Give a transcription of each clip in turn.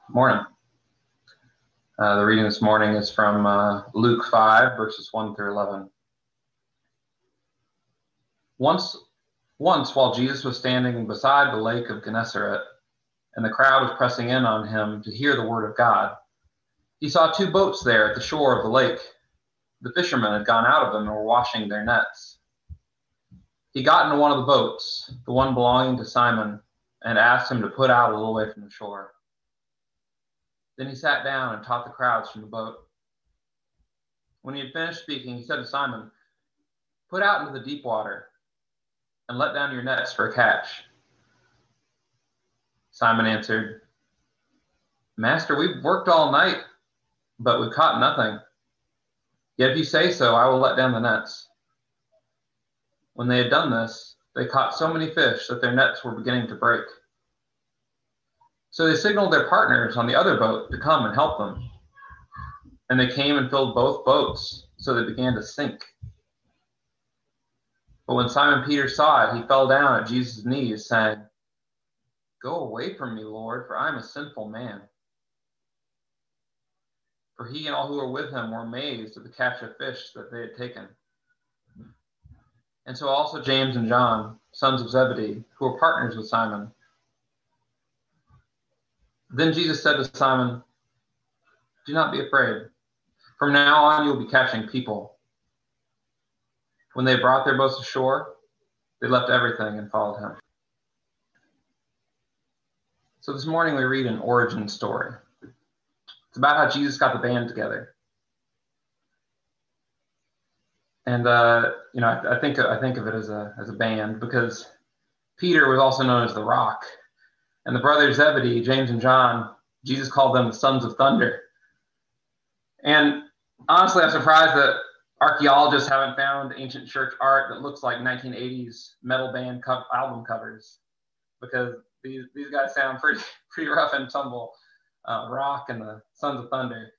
Morning. The reading this morning is from Luke 5, verses 1 through 11. Once, while Jesus was standing beside the lake of Gennesaret, and the crowd was pressing in on him to hear the word of God, he saw two boats there at the shore of the lake. The fishermen had gone out of them and were washing their nets. He got into one of the boats, the one belonging to Simon, and asked him to put out a little way from the shore. Then he sat down and taught the crowds from the boat. When he had finished speaking, he said to Simon, "Put out into the deep water and let down your nets for a catch." Simon answered, "Master, we've worked all night, but we've caught nothing. Yet if you say so, I will let down the nets." When they had done this, they caught so many fish that their nets were beginning to break. So they signaled their partners on the other boat to come and help them. And they came and filled both boats, so they began to sink. But when Simon Peter saw it, he fell down at Jesus' knees, saying, "Go away from me, Lord, for I am a sinful man." For he and all who were with him were amazed at the catch of fish that they had taken. And so also James and John, sons of Zebedee, who were partners with Simon. Then Jesus said to Simon, "Do not be afraid. From now on you will be catching people." When they brought their boats ashore, they left everything and followed him. So this morning we read an origin story. It's about how Jesus got the band together. And I think of it as a band because Peter was also known as the Rock, and the brothers Zebedee, James and John, Jesus called them the sons of thunder. And honestly, I'm surprised that archaeologists haven't found ancient church art that looks like 1980s metal band album covers, because these guys sound pretty rough and tumble. Rock and the Sons of Thunder.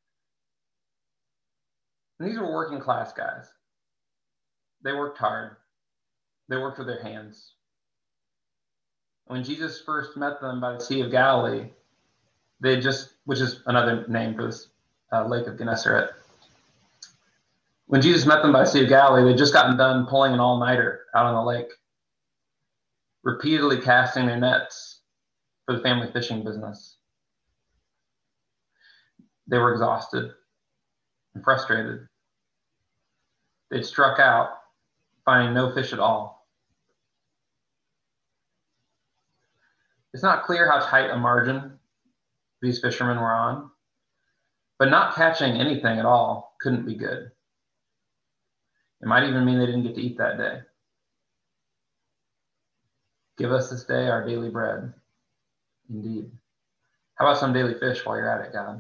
And these were working class guys. They worked hard. They worked with their hands. When Jesus first met them by the Sea of Galilee, which is another name for this Lake of Gennesaret. When Jesus met them by the Sea of Galilee, they'd just gotten done pulling an all-nighter out on the lake, repeatedly casting their nets for the family fishing business. They were exhausted and frustrated. They'd struck out, finding no fish at all. It's not clear how tight a margin these fishermen were on, but not catching anything at all couldn't be good. It might even mean they didn't get to eat that day. Give us this day our daily bread. Indeed. How about some daily fish while you're at it, God?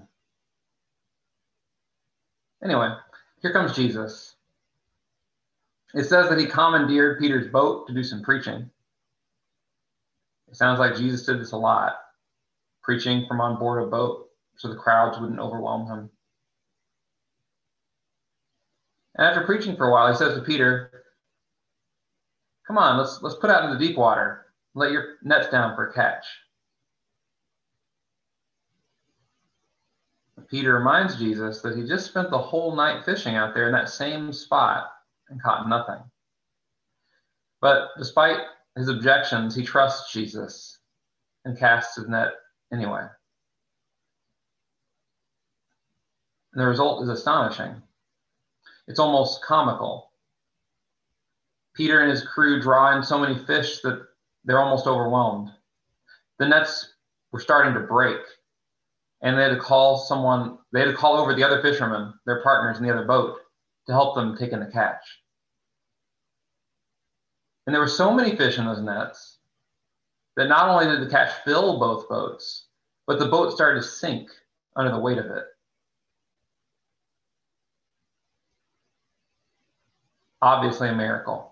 Anyway, here comes Jesus. It says that he commandeered Peter's boat to do some preaching. It sounds like Jesus did this a lot, preaching from on board a boat so the crowds wouldn't overwhelm him. And after preaching for a while, he says to Peter, "Come on, let's put out into the deep water. Let your nets down for a catch." Peter reminds Jesus that he just spent the whole night fishing out there in that same spot and caught nothing. But despite his objections, he trusts Jesus and casts his net anyway. And the result is astonishing. It's almost comical. Peter and his crew draw in so many fish that they're almost overwhelmed. The nets were starting to break, and they had to call over the other fishermen, their partners in the other boat, to help them take in the catch. And there were so many fish in those nets that not only did the catch fill both boats, but the boat started to sink under the weight of it. Obviously a miracle.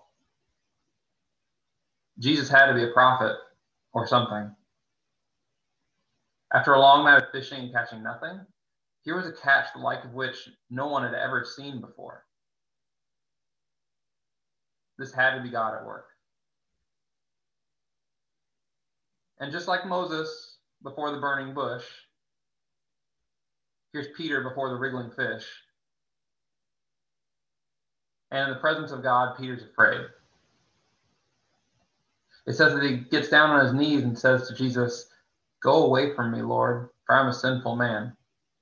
Jesus had to be a prophet or something. After a long night of fishing and catching nothing, here was a catch the like of which no one had ever seen before. This had to be God at work. And just like Moses before the burning bush, Here's Peter before the wriggling fish. And in the presence of God, Peter's afraid. It says that he gets down on his knees and says to Jesus, "Go away from me, Lord, for I'm a sinful man."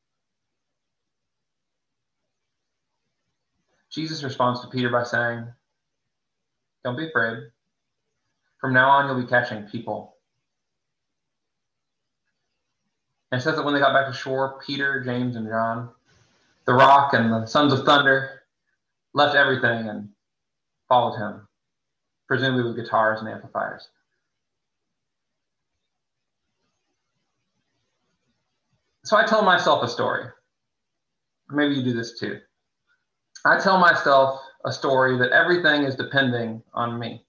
Jesus responds to Peter by saying, "Don't be afraid. From now on, you'll be catching people." And it says that when they got back to shore, Peter, James, and John, the rock and the sons of thunder, left everything and followed him, presumably with guitars and amplifiers. So I tell myself a story. Maybe you do this too. I tell myself a story that everything is depending on me.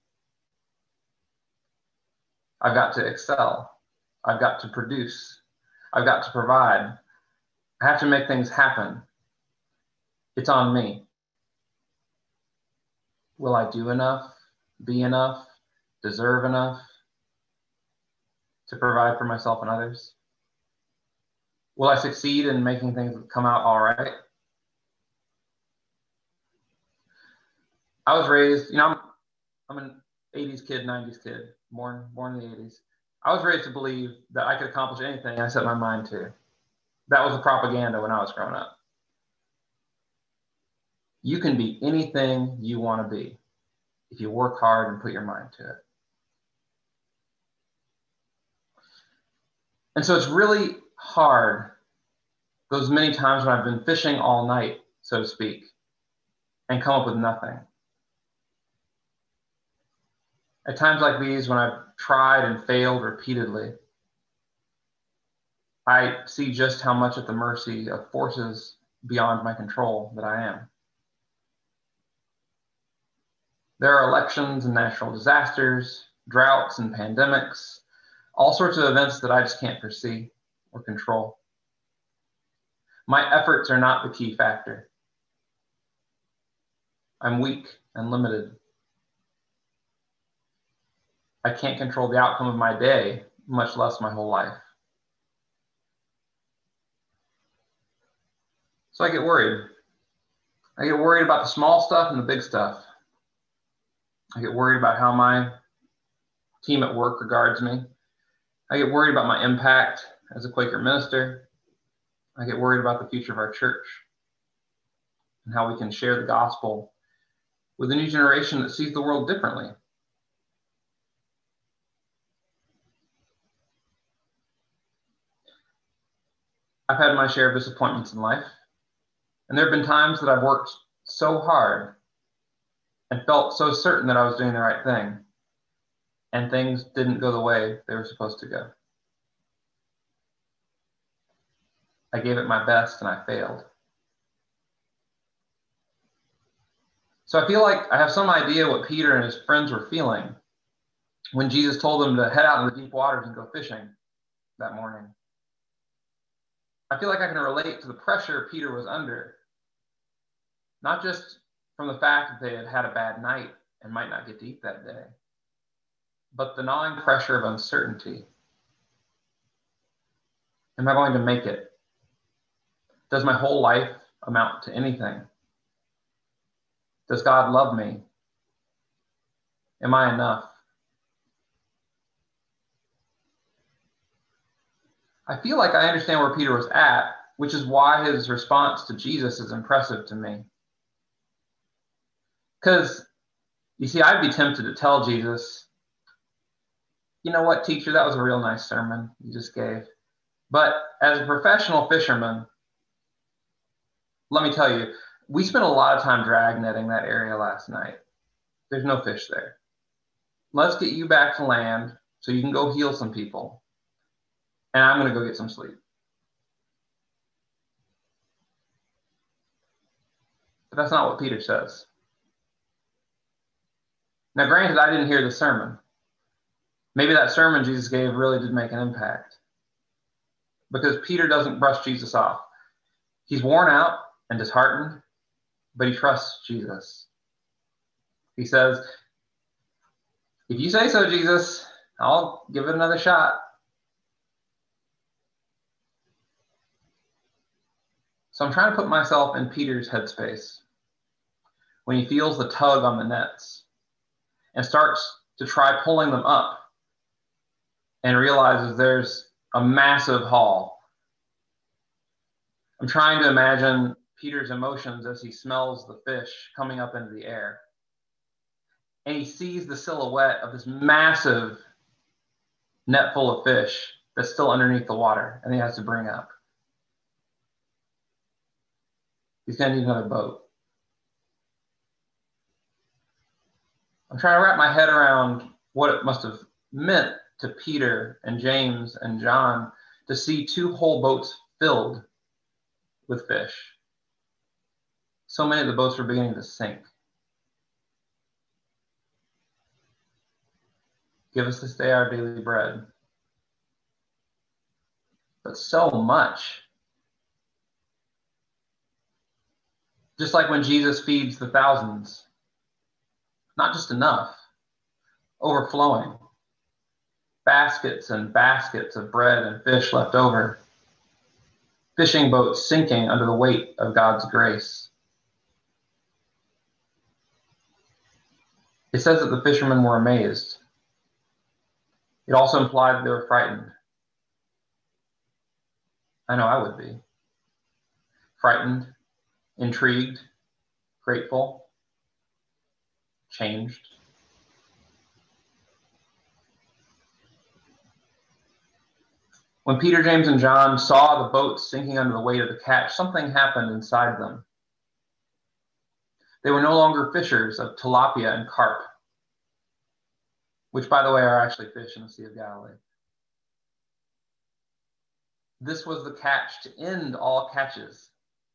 I've got to excel. I've got to produce. I've got to provide. I have to make things happen. It's on me. Will I do enough, be enough, deserve enough to provide for myself and others? Will I succeed in making things come out all right? I was raised, I'm an 80s kid, 90s kid, born in the 80s. I was raised to believe that I could accomplish anything I set my mind to. That was the propaganda when I was growing up. You can be anything you want to be if you work hard and put your mind to it. And so it's really hard those many times when I've been fishing all night, so to speak, and come up with nothing. At times like these, when I've tried and failed repeatedly, I see just how much at the mercy of forces beyond my control that I am. There are elections and natural disasters, droughts and pandemics, all sorts of events that I just can't foresee or control. My efforts are not the key factor. I'm weak and limited. I can't control the outcome of my day, much less my whole life. So I get worried. I get worried about the small stuff and the big stuff. I get worried about how my team at work regards me. I get worried about my impact as a Quaker minister. I get worried about the future of our church and how we can share the gospel with a new generation that sees the world differently. I've had my share of disappointments in life, and there have been times that I've worked so hard and felt so certain that I was doing the right thing, and things didn't go the way they were supposed to go. I gave it my best and I failed. So I feel like I have some idea what Peter and his friends were feeling when Jesus told them to head out in the deep waters and go fishing that morning. I feel like I can relate to the pressure Peter was under, not just from the fact that they had had a bad night and might not get to eat that day, but the gnawing pressure of uncertainty. Am I going to make it? Does my whole life amount to anything? Does God love me? Am I enough? I feel like I understand where Peter was at, which is why his response to Jesus is impressive to me. Because, you see, I'd be tempted to tell Jesus, "You know what, teacher, that was a real nice sermon you just gave. But as a professional fisherman, let me tell you, we spent a lot of time drag netting that area last night. There's no fish there. Let's get you back to land so you can go heal some people. And I'm going to go get some sleep." But that's not what Peter says. Now, granted, I didn't hear the sermon. Maybe that sermon Jesus gave really did make an impact. Because Peter doesn't brush Jesus off. He's worn out and disheartened, but he trusts Jesus. He says, "If you say so, Jesus, I'll give it another shot." So I'm trying to put myself in Peter's headspace when he feels the tug on the nets and starts to try pulling them up and realizes there's a massive haul. I'm trying to imagine Peter's emotions as he smells the fish coming up into the air. And he sees the silhouette of this massive net full of fish that's still underneath the water and he has to bring up. He's going to need another boat. I'm trying to wrap my head around what it must have meant to Peter and James and John to see 2 whole boats filled with fish. So many of the boats were beginning to sink. Give us this day our daily bread. But so much. Just like when Jesus feeds the thousands. Not just enough. Overflowing. Baskets and baskets of bread and fish left over. Fishing boats sinking under the weight of God's grace. It says that the fishermen were amazed. It also implied they were frightened. I know I would be. Frightened, intrigued, grateful, changed. When Peter, James, and John saw the boats sinking under the weight of the catch, something happened inside them. They were no longer fishers of tilapia and carp, which, by the way, are actually fish in the Sea of Galilee. This was the catch to end all catches.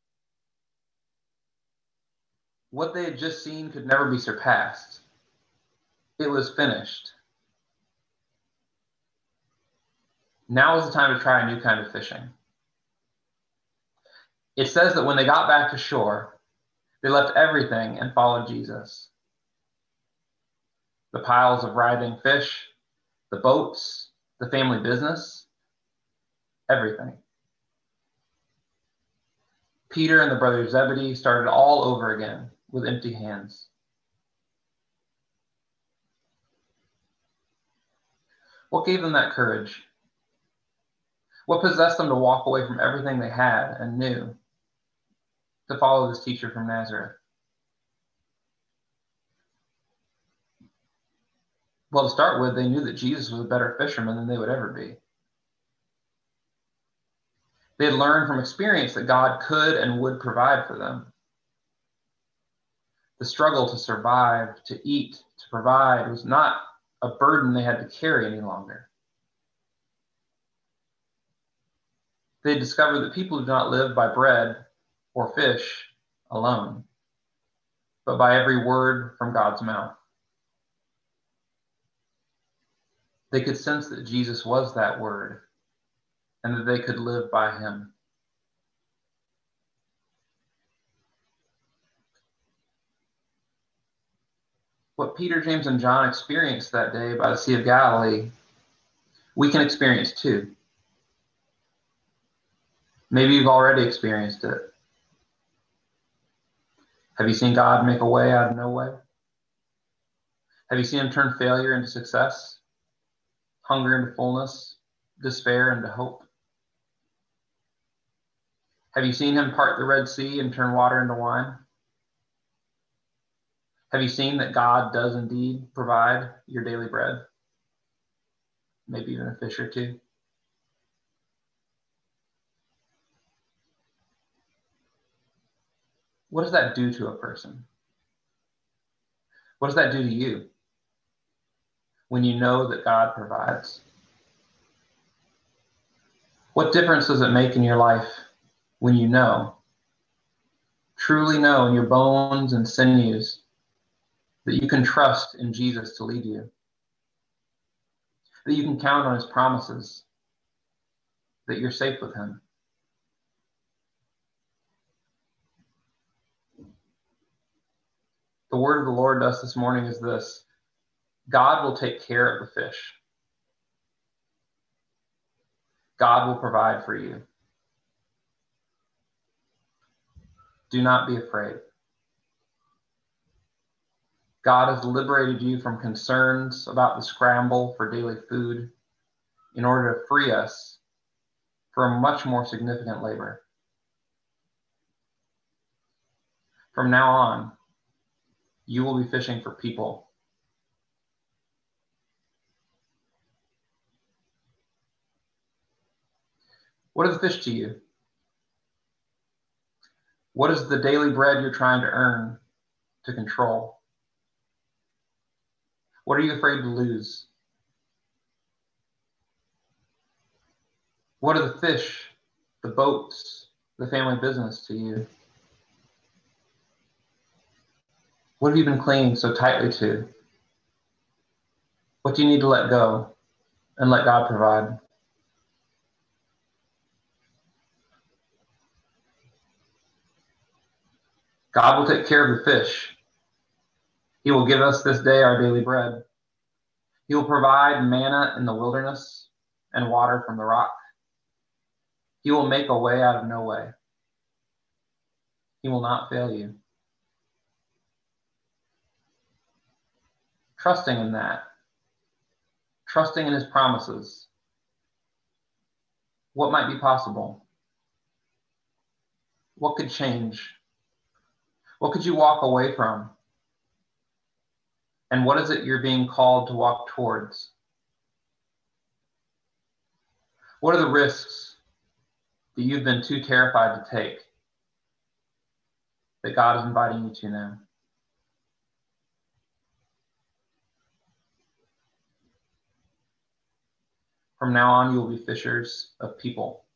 What they had just seen could never be surpassed. It was finished. Now is the time to try a new kind of fishing. It says that when they got back to shore, they left everything and followed Jesus. The piles of writhing fish, the boats, the family business, everything. Peter and the brothers Zebedee started all over again with empty hands. What gave them that courage? What possessed them to walk away from everything they had and knew to follow this teacher from Nazareth? Well, to start with, they knew that Jesus was a better fisherman than they would ever be. They had learned from experience that God could and would provide for them. The struggle to survive, to eat, to provide was not a burden they had to carry any longer. They discovered that people do not live by bread or fish alone, but by every word from God's mouth. They could sense that Jesus was that word and that they could live by him. What Peter, James, and John experienced that day by the Sea of Galilee, we can experience too. Maybe you've already experienced it. Have you seen God make a way out of no way? Have you seen him turn failure into success, hunger into fullness, despair into hope? Have you seen him part the Red Sea and turn water into wine? Have you seen that God does indeed provide your daily bread? Maybe even a fish or two. What does that do to a person? What does that do to you when you know that God provides? What difference does it make in your life when you know, truly know in your bones and sinews that you can trust in Jesus to lead you, that you can count on his promises, that you're safe with him? The word of the Lord to us this morning is this: God will take care of the fish. God will provide for you. Do not be afraid. God has liberated you from concerns about the scramble for daily food in order to free us for a much more significant labor. From now on, you will be fishing for people. What are the fish to you? What is the daily bread you're trying to earn, to control? What are you afraid to lose? What are the fish, the boats, the family business to you? What have you been clinging so tightly to? What do you need to let go and let God provide? God will take care of the fish. He will give us this day our daily bread. He will provide manna in the wilderness and water from the rock. He will make a way out of no way. He will not fail you. Trusting in that, trusting in his promises, what might be possible? What could change? What could you walk away from? And what is it you're being called to walk towards? What are the risks that you've been too terrified to take that God is inviting you to now? From now on, you will be fishers of people.